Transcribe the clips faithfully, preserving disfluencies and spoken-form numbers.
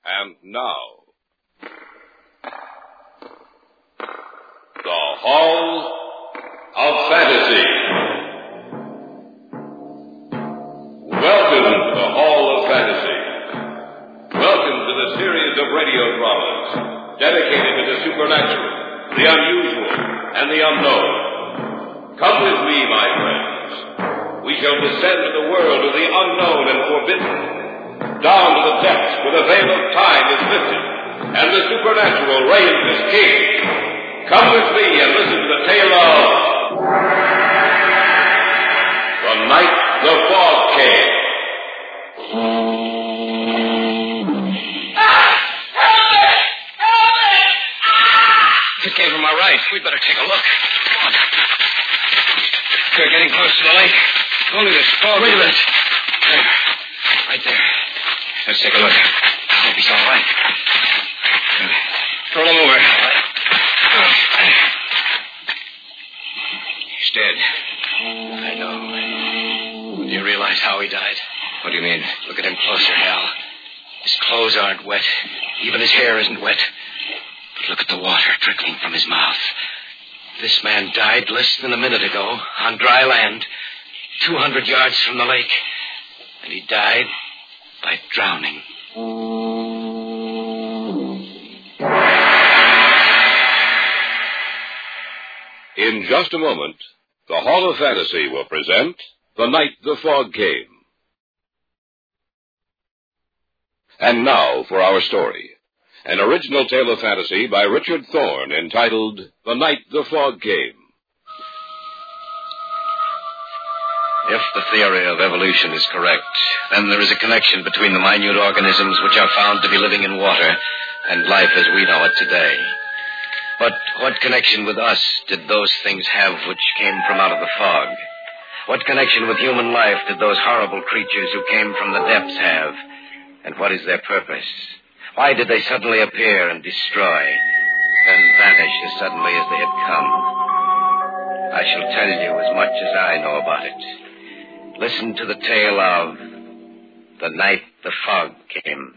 And now, the Hall of Fantasy. Welcome to the Hall of Fantasy. Welcome to the series of radio dramas dedicated to the supernatural, the unusual, and the unknown. Come with me, my friends. We shall descend to the world of the unknown and forbidden, down to the depths where the veil of time is lifted, and the supernatural reigns as king. Come with me and listen to the tale of The Night the Fog Came. It came from our right. We'd better take a look. Come on. We're getting close to the lake. Only this fog. Wait a minute. There. Right there. Let's take a look. I hope he's all right. Throw him over. He's dead. I know. Do you realize how he died? What do you mean? Look at him closer, Hal. His clothes aren't wet. Even his hair isn't wet. But look at the water trickling from his mouth. This man died less than a minute ago on dry land, two hundred yards from the lake. And he died by drowning. In just a moment, the Hall of Fantasy will present The Night the Fog Came. And now for our story. An original tale of fantasy by Richard Thorne entitled The Night the Fog Came. If the theory of evolution is correct, then there is a connection between the minute organisms which are found to be living in water and life as we know it today. But what connection with us did those things have which came from out of the fog? What connection with human life did those horrible creatures who came from the depths have? And what is their purpose? Why did they suddenly appear and destroy, then vanish as suddenly as they had come? I shall tell you as much as I know about it. Listen to the tale of The Night the Fog Came.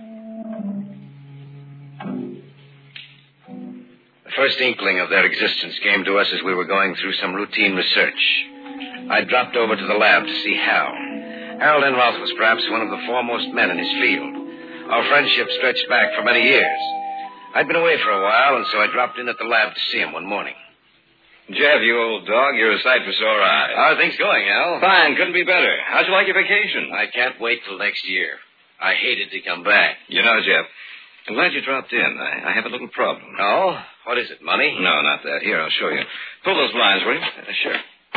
The first inkling of their existence came to us as we were going through some routine research. I dropped over to the lab to see Hal. Harold Enroth was perhaps one of the foremost men in his field. Our friendship stretched back for many years. I'd been away for a while, and so I dropped in at the lab to see him one morning. Jeff, you old dog, you're a sight for sore eyes. How are things going, Al? Fine, couldn't be better. How'd you like your vacation? I can't wait till next year. I hated to come back. You know, Jeff, I'm glad you dropped in. I, I have a little problem. Oh? What is it, money? No, not that. Here, I'll show you. Pull those blinds, will you? Uh, sure.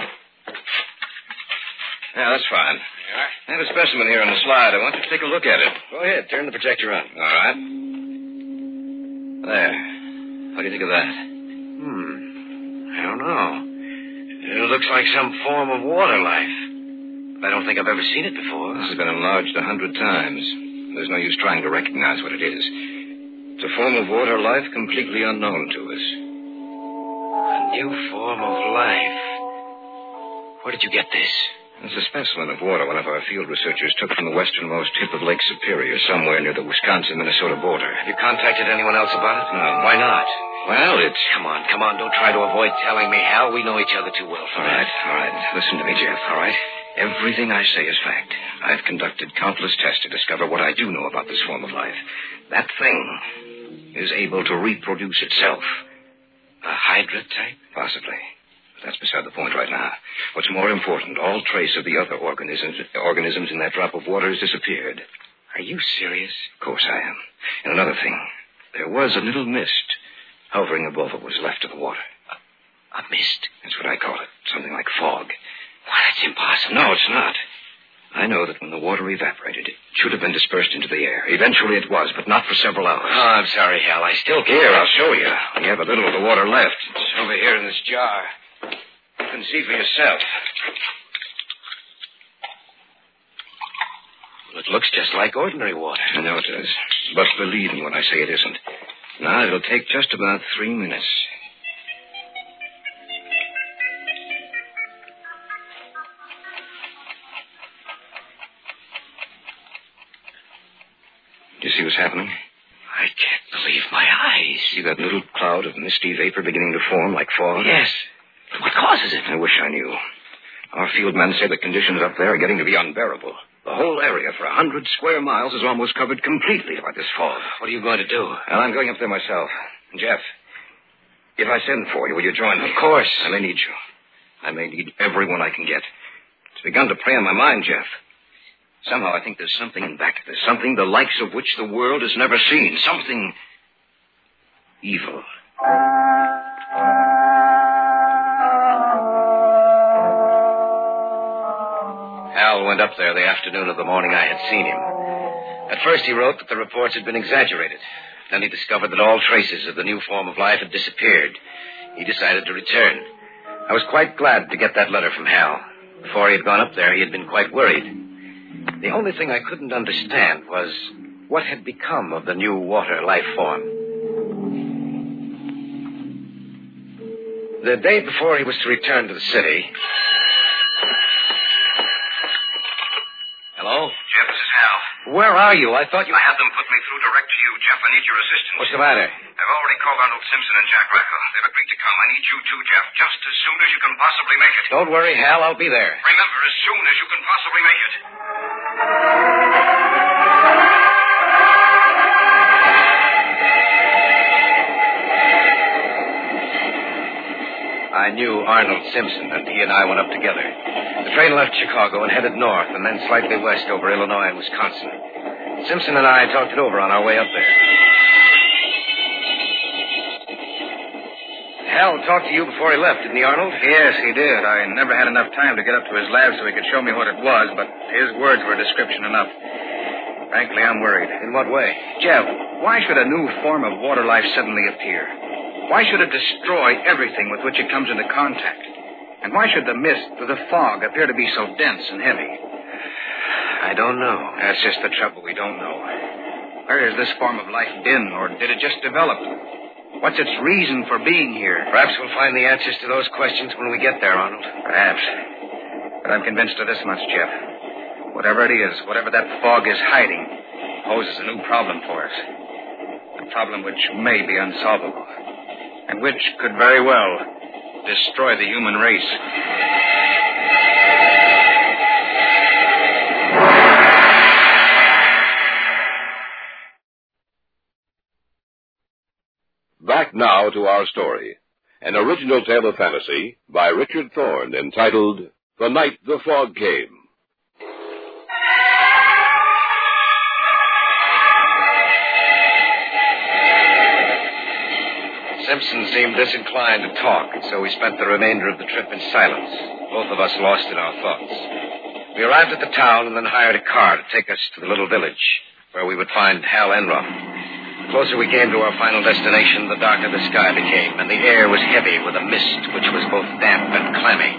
Yeah, that's fine. You are? I have a specimen here on the slide. I want you to take a look at it. Go ahead. Turn the projector on. All right. There. What do you think of that? Hmm. I don't know. It looks like some form of water life. But I don't think I've ever seen it before. This has been enlarged a hundred times. There's no use trying to recognize what it is. It's a form of water life completely unknown to us. A new form of life. Where did you get this? It's a specimen of water one of our field researchers took from the westernmost tip of Lake Superior, somewhere near the Wisconsin-Minnesota border. Have you contacted anyone else about it? No. Why not? Well, it's... Come on, come on. Don't try to avoid telling me, Hal. We know each other too well for All right, that. all right. Listen to me, Jeff. All right. Everything I say is fact. I've conducted countless tests to discover what I do know about this form of life. That thing is able to reproduce itself. A hydra type? Possibly. That's beside the point right now. What's more important, all trace of the other organisms organisms in that drop of water has disappeared. Are you serious? Of course I am. And another thing, there was a little mist hovering above what was left of the water. A, a mist? That's what I call it. Something like fog. Why, that's impossible. No, it's not. I know that when the water evaporated, it should have been dispersed into the air. Eventually it was, but not for several hours. Oh, I'm sorry, Hal. I still can't. Here, I'll show you. We have a little of the water left. It's over here in this jar. You can see for yourself. It looks just like ordinary water. I know it does. But believe me when I say it isn't. Now, it'll take just about three minutes. Do you see what's happening? I can't believe my eyes. See that little cloud of misty vapor beginning to form like fog? Yes. But what causes it? I wish I knew. Our field men say the conditions up there are getting to be unbearable. The whole area for a hundred square miles is almost covered completely by this fog. What are you going to do? Well, I'm going up there myself. Jeff, if I send for you, will you join me? Of course. I may need you. I may need everyone I can get. It's begun to prey on my mind, Jeff. Somehow I think there's something in back of this. Something the likes of which the world has never seen. Something evil. Hal went up there the afternoon of the morning I had seen him. At first he wrote that the reports had been exaggerated. Then he discovered that all traces of the new form of life had disappeared. He decided to return. I was quite glad to get that letter from Hal. Before he had gone up there, he had been quite worried. The only thing I couldn't understand was what had become of the new water life form. The day before he was to return to the city... Hello? Jeff, this is Hal. Where are you? I thought you... I had them put me through direct to you, Jeff. I need your assistance. What's the matter? I've already called Arnold Simpson and Jack Rackle. They've agreed to come. I need you too, Jeff, just as soon as you can possibly make it. Don't worry, Hal. I'll be there. Remember, as soon as you can possibly make it. I knew Arnold Simpson, and he and I went up together. The train left Chicago and headed north, and then slightly west over Illinois and Wisconsin. Simpson and I talked it over on our way up there. Hal talked to you before he left, didn't he, Arnold? Yes, he did. I never had enough time to get up to his lab so he could show me what it was, but his words were description enough. Frankly, I'm worried. In what way? Jeff, why should a new form of water life suddenly appear? Why should it destroy everything with which it comes into contact? And why should the mist or the fog appear to be so dense and heavy? I don't know. That's just the trouble. We don't know. Where has this form of life been, or did it just develop? What's its reason for being here? Perhaps we'll find the answers to those questions when we get there, Arnold. Perhaps. But I'm convinced of this much, Jeff. Whatever it is, whatever that fog is hiding, poses a new problem for us. A problem which may be unsolvable. And which could very well destroy the human race. Back now to our story. An original tale of fantasy by Richard Thorne entitled The Night the Fog Came. Simpson seemed disinclined to talk, and so we spent the remainder of the trip in silence, both of us lost in our thoughts. We arrived at the town and then hired a car to take us to the little village, where we would find Hal Enroth. The closer we came to our final destination, the darker the sky became, and the air was heavy with a mist which was both damp and clammy.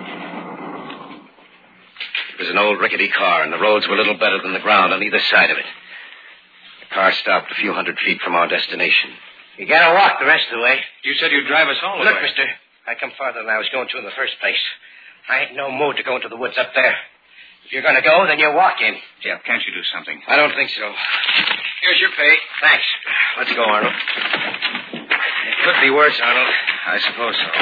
It was an old rickety car, and the roads were little better than the ground on either side of it. The car stopped a few hundred feet from our destination. You gotta walk the rest of the way. You said you'd drive us all the Look, way. mister, I come farther than I was going to in the first place. I ain't no mood to go into the woods up there. If you're gonna go, then you walk in. Jeff, can't you do something? I don't think so. Here's your pay. Thanks. Let's go, Arnold. It could be worse, Arnold. I suppose so.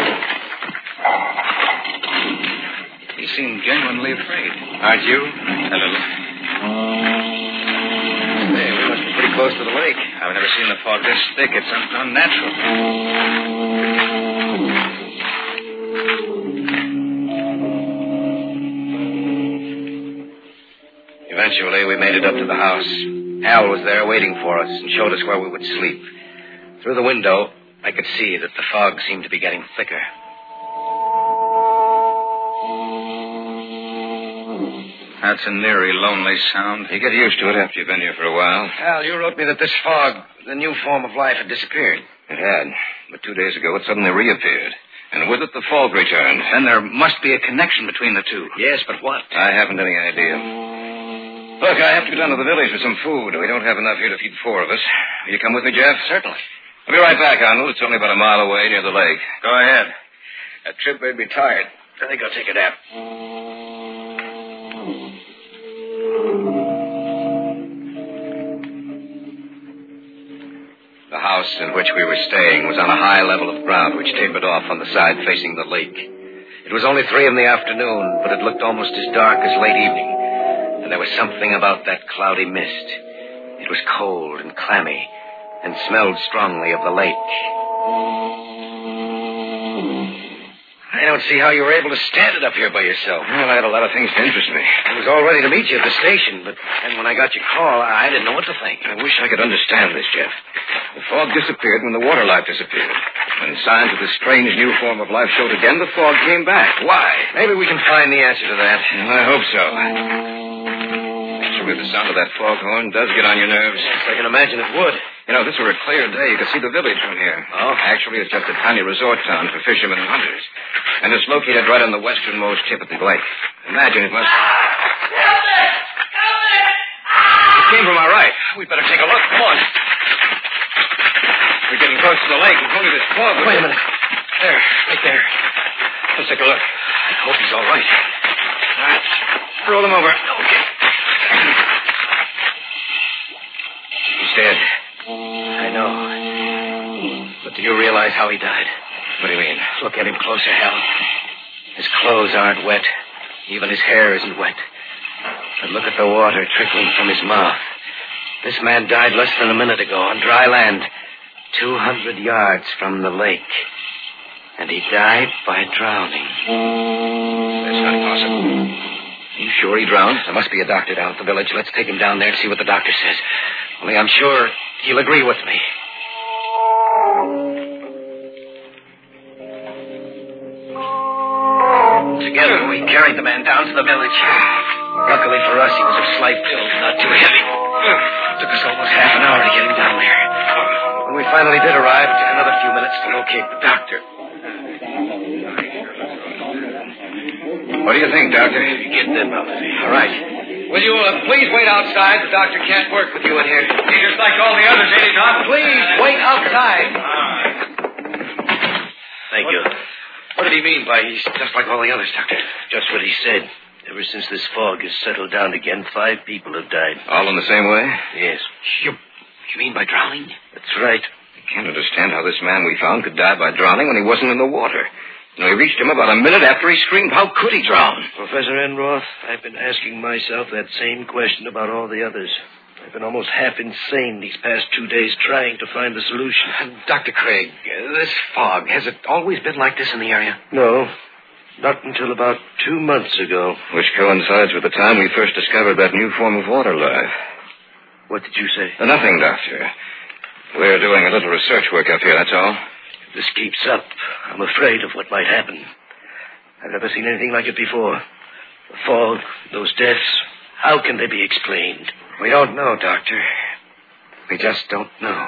You seem genuinely afraid. Aren't you? A little. Hey, we must be pretty close to the lake. I've never seen the fog this thick. It's un- unnatural. Eventually, we made it up to the house. Hal was there waiting for us and showed us where we would sleep. Through the window, I could see that the fog seemed to be getting thicker. That's an eerie, lonely sound. You get used to it after you've been here for a while. Hal, you wrote me that this fog, the new form of life, had disappeared. It had. But two days ago, it suddenly reappeared. And with it, the fog returned. Then there must be a connection between the two. Yes, but what? I haven't any idea. Look, I have to go down to the village for some food. We don't have enough here to feed four of us. Will you come with me, Jeff? Certainly. I'll be right back, Arnold. It's only about a mile away near the lake. Go ahead. That trip made me tired. I think I'll take a nap. The house in which we were staying was on a high level of ground which tapered off on the side facing the lake. It was only three in the afternoon, but it looked almost as dark as late evening. And there was something about that cloudy mist. It was cold and clammy and smelled strongly of the lake. I don't see how you were able to stand it up here by yourself. Well, I had a lot of things to interest me. I was all ready to meet you at the station, but then when I got your call, I didn't know what to think. I wish I could understand this, Jeff. The fog disappeared when the water life disappeared. When signs of this strange new form of life showed again, the fog came back. Why? Maybe we can find the answer to that. Well, I hope so. Actually, the sound of that foghorn does get on your nerves. Yes, I can imagine it would. You know, if this were a clear day, you could see the village from here. Oh? Actually, it's just a tiny resort town for fishermen and hunters. And it's located right on the westernmost tip of the lake. Imagine it must... Help it! Help it! It came from our right. We'd better take a look. Come on. We're getting close to the lake. It's only this fog. Wait a minute. There, right there. Let's take a look. I hope he's all right. All right. Throw them over. Okay. He's dead. I know. But do you realize how he died? What do you mean? Look at him closer, Hal. His clothes aren't wet. Even his hair isn't wet. But look at the water trickling from his mouth. This man died less than a minute ago on dry land, two hundred yards from the lake. And he died by drowning. That's not possible. Are you sure he drowned? There must be a doctor down at the village. Let's take him down there and see what the doctor says. Only I'm sure he'll agree with me. Together, we carried the man down to the village. Luckily for us, he was of slight build, not too heavy. It took us almost half an hour to get him down there. When we finally did arrive, it took another few minutes to locate the doctor. What do you think, Doctor? Get them up. All right. Will you uh, please wait outside? The doctor can't work with you in here. He's just like all the others, ain't he, Doc? Please wait outside. Thank you. What did he mean by he's just like all the others, Doctor? Just what he said. Ever since this fog has settled down again, five people have died. All in the same way? Yes. You, you mean by drowning? That's right. I can't understand how this man we found could die by drowning when he wasn't in the water. You know, we reached him about a minute after he screamed. How could he drown? Professor Enroth, I've been asking myself that same question about all the others. I've been almost half insane these past two days trying to find the solution. And Doctor Craig, uh, this fog, has it always been like this in the area? No, not until about two months ago. Which coincides with the time we first discovered that new form of water life. What did you say? Uh, nothing, Doctor. We're doing a little research work up here, that's all. If this keeps up, I'm afraid of what might happen. I've never seen anything like it before. The fog, those deaths, how can they be explained? We don't know, Doctor. We just don't know.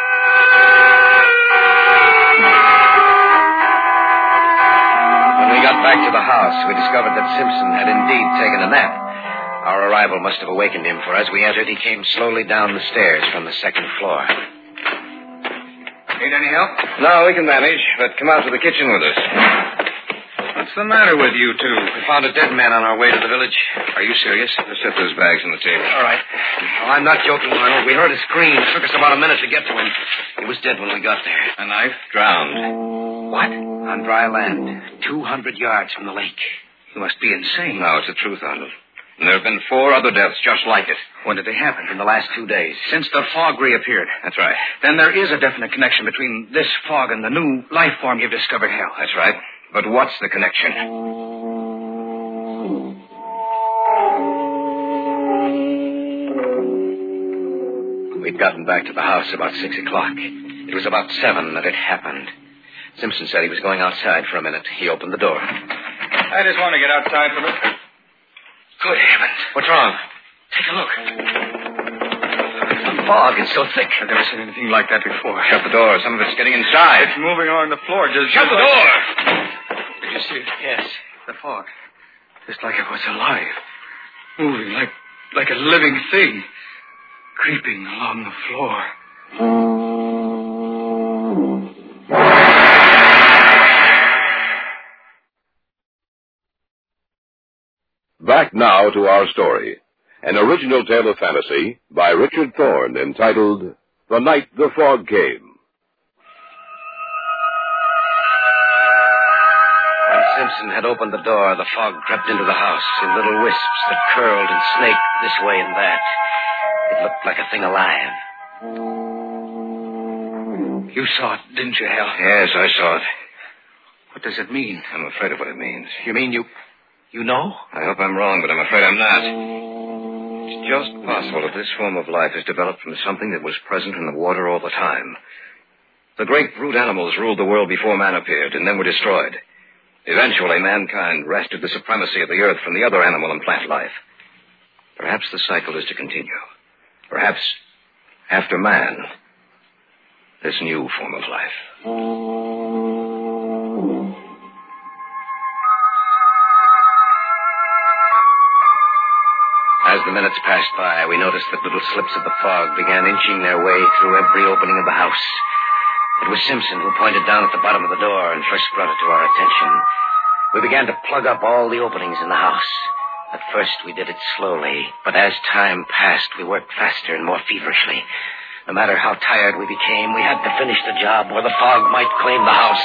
When we got back to the house, we discovered that Simpson had indeed taken a nap. Our arrival must have awakened him, for as we entered, he came slowly down the stairs from the second floor. Need any help? No, we can manage, but come out to the kitchen with us. What's the matter with you two? We found a dead man on our way to the village. Are you serious? Let's set those bags on the table. All right. Well, I'm not joking, Arnold. We heard a scream. It took us about a minute to get to him. He was dead when we got there. A knife? Drowned. What? On dry land, two hundred yards from the lake. You must be insane. No, it's the truth, Arnold. And there have been four other deaths just like it. When did they happen? In the last two days. Since the fog reappeared. That's right. Then there is a definite connection between this fog and the new life form you've discovered, Hal. That's right. But what's the connection? We'd gotten back to the house about six o'clock. It was about seven that it happened. Simpson said he was going outside for a minute. He opened the door. I just want to get outside for a minute. Good heavens. What's wrong? Take a look. The fog is so thick. I've never seen anything like that before. Shut the door. Some of it's getting inside. It's moving along the floor. Just Shut the door! Did you see it? Yes. The fog. Just like it was alive. Moving like like a living thing. Creeping along the floor. Back now to our story. An original tale of fantasy by Richard Thorne entitled the night the fog came. When Simpson had opened the door, the fog crept into the house in little wisps that curled and snaked this way and that. It looked like a thing alive. You saw it, didn't you, Hal? Yes, I saw it. What does it mean? I'm afraid of what it means. You mean you... you know? I hope I'm wrong, but I'm afraid I'm not. It's just possible that this form of life has developed from something that was present in the water all the time. The great brute animals ruled the world before man appeared and then were destroyed. Eventually, mankind wrested the supremacy of the earth from the other animal and plant life. Perhaps the cycle is to continue. Perhaps, after man, this new form of life. As the minutes passed by, we noticed that little slips of the fog began inching their way through every opening of the house. It was Simpson who pointed down at the bottom of the door and first brought it to our attention. We began to plug up all the openings in the house. At first, we did it slowly, but as time passed, we worked faster and more feverishly. No matter how tired we became, we had to finish the job or the fog might claim the house,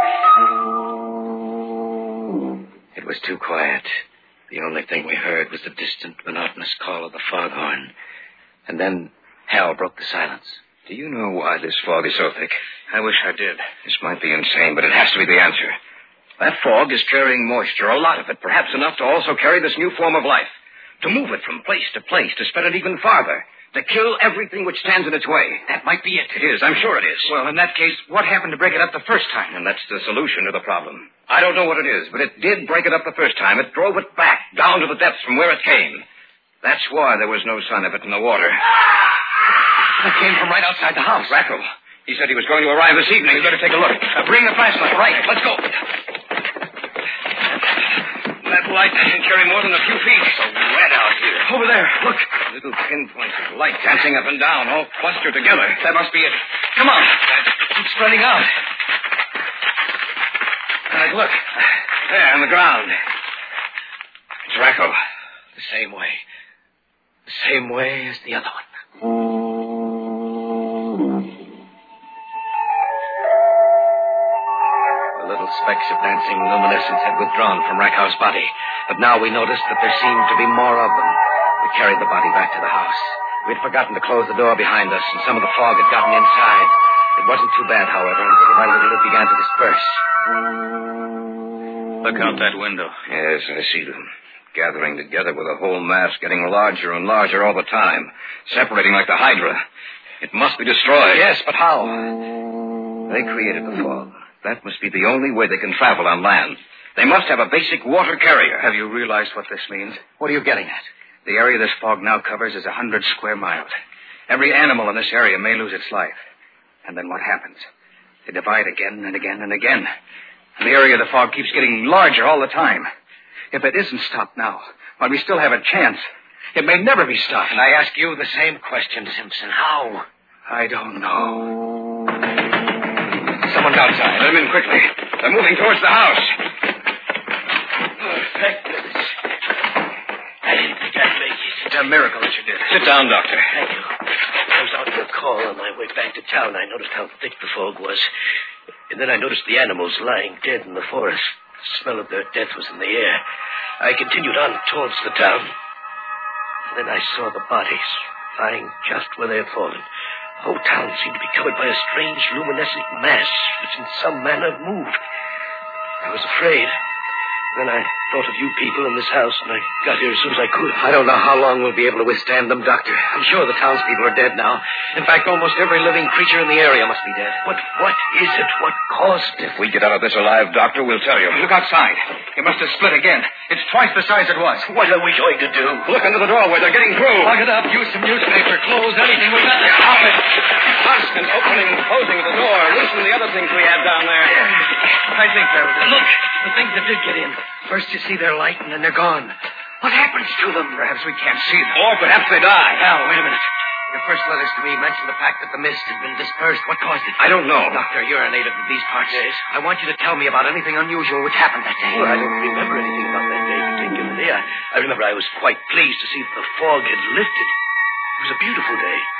too. It was too quiet. The only thing we heard was the distant, monotonous call of the foghorn. And then Hal broke the silence. Do you know why this fog is so thick? I wish I did. This might be insane, but it has to be the answer. That fog is carrying moisture, a lot of it, perhaps enough to also carry this new form of life. To move it from place to place, to spread it even farther. To kill everything which stands in its way. That might be it. It is. I'm sure it is. Well, in that case, what happened to break it up the first time? And that's the solution to the problem. I don't know what it is, but it did break it up the first time. It drove it back, down to the depths from where it came. That's why there was no sign of it in the water. It came from right outside the house. Racco. He said he was going to arrive this evening. You better take a look. Uh, bring the flashlight. Right. Let's go. That light can carry more than a few feet. It's so red out here. Over there. Look. Little pinpoints of light dancing up and down, all clustered together. That must be it. Come on. It's spreading out. Right, look. There, on the ground. It's Racco. The same way. The same way as the other one. The little specks of dancing luminescence had withdrawn from Rackow's body, but now we noticed that there seemed to be more of them. We carried the body back to the house. We had forgotten to close the door behind us, and some of the fog had gotten inside. It wasn't too bad, however, and little by little it began to disperse. Look out that window. Yes, I see them. Gathering together with a whole mass, getting larger and larger all the time. Separating like the Hydra. It must be destroyed. Yes, but how? They created the fog. That must be the only way they can travel on land. They must have a basic water carrier. Have you realized what this means? What are you getting at? The area this fog now covers is a hundred square miles. Every animal in this area may lose its life. And then what happens? They divide again and again and again. And the area of the fog keeps getting larger all the time. If it isn't stopped now, while we still have a chance, it may never be stopped. And I ask you the same question, Simpson. How? I don't know. Someone's outside. Let them in quickly. They're moving towards the house. Oh, thank goodness. I didn't think I'd make it. It's a miracle that you did. Sit down, Doctor. Thank you. I was out for a call on my way back to town. I noticed how thick the fog was. And then I noticed the animals lying dead in the forest. The smell of their death was in the air. I continued on towards the town. And then I saw the bodies lying just where they had fallen. The whole town seemed to be covered by a strange luminescent mass which in some manner moved. I was afraid. Then I thought of you people in this house, and I got here as soon as I could. I don't know how long we'll be able to withstand them, Doctor. I'm sure the townspeople are dead now. In fact, almost every living creature in the area must be dead. But what is it? What caused it? If we get out of this alive, Doctor, we'll tell you. Look outside. It must have split again. It's twice the size it was. What are we going to do? Look into the doorway. They're getting through. Plug it up. Use some newspaper, clothes, anything we got. Stop it. Constant opening and closing of the door. Loosen the other things we have down there. I think that was it. Look, the things that did get in. First you see their light, and then they're gone. What happens to them? Perhaps we can't see them. Or perhaps they die. Hal, wait a minute. Your first letters to me mentioned the fact that the mist had been dispersed. What caused it? I don't know. Doctor, you're a native of these parts. Yes. I want you to tell me about anything unusual which happened that day. Well, I don't remember anything about that day particularly. I, I remember I was quite pleased to see that the fog had lifted. It was a beautiful day.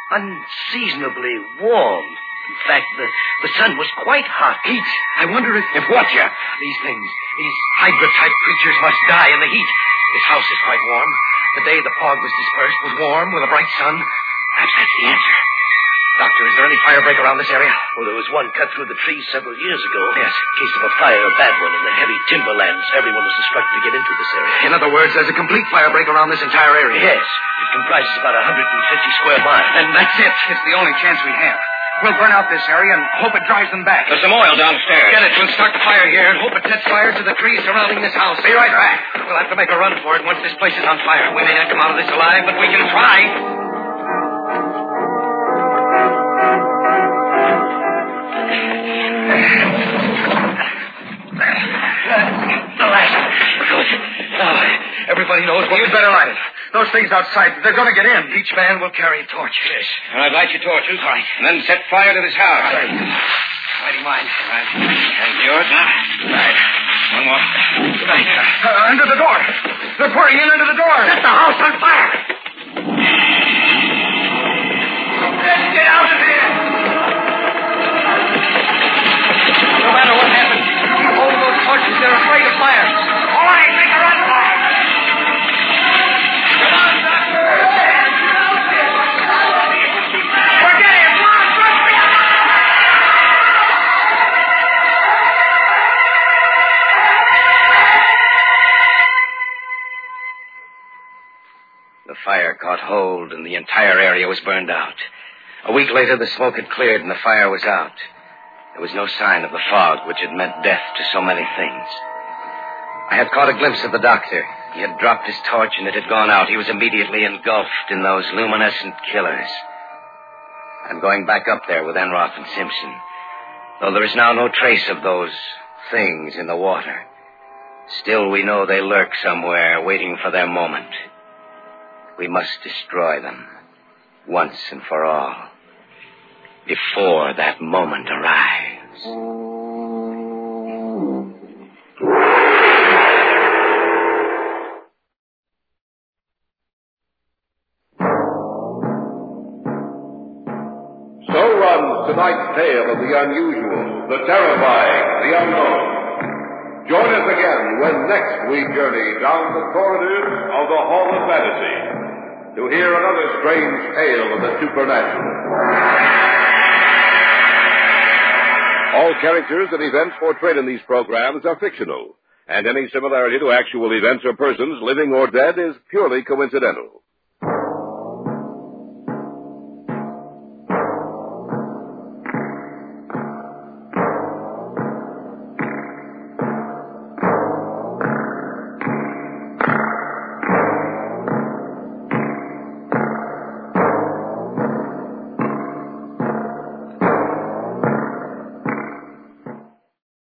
unseasonably warm. In fact, the, the sun was quite hot. Heat. I wonder if... If what, Jeff? These things, these Hydra-type creatures must die in the heat. This house is quite warm. The day the fog was dispersed was warm with a bright sun. Perhaps that's the answer. Doctor, is there any fire break around this area? Well, there was one cut through the trees several years ago. Yes. In case of a fire, a bad one, in the heavy timberlands. Everyone was instructed to get into this area. In other words, there's a complete fire break around this entire area. Yes. It comprises about one hundred fifty square miles. And that's it. It's the only chance we have. We'll burn out this area and hope it drives them back. There's some oil downstairs. Get it. We'll start the fire here and hope it sets fire to the trees surrounding this house. Be right back. We'll have to make a run for it once this place is on fire. We may not come out of this alive, but we can try. The last one. Good. Now, everybody knows what... You'd better light it. Those things outside, they're going to get in. Each man will carry a torch. Yes. All right, light your torches. All right. And then set fire to this house. All right. Lighting mine. All right. And yours. All right. One more. Right. Uh, under the door. They're pouring in under the door. Set the house on fire. Let's get out of here. No matter what happens, keep holding those torches. They're afraid of fire. All right, make a run for it. Come on, Doctor. Forget it. Come on, run for it. The fire caught hold and the entire area was burned out. A week later, the smoke had cleared and the fire was out. There was no sign of the fog, which had meant death to so many things. I had caught a glimpse of the doctor. He had dropped his torch and it had gone out. He was immediately engulfed in those luminescent killers. I'm going back up there with Enroth and Simpson, though there is now no trace of those things in the water. Still, we know they lurk somewhere, waiting for their moment. We must destroy them, once and for all, before that moment arrives. So runs tonight's tale of the unusual, the terrifying, the unknown. Join us again when next we journey down the corridors of the Hall of Fantasy to hear another strange tale of the supernatural. All characters and events portrayed in these programs are fictional, and any similarity to actual events or persons, living or dead, is purely coincidental.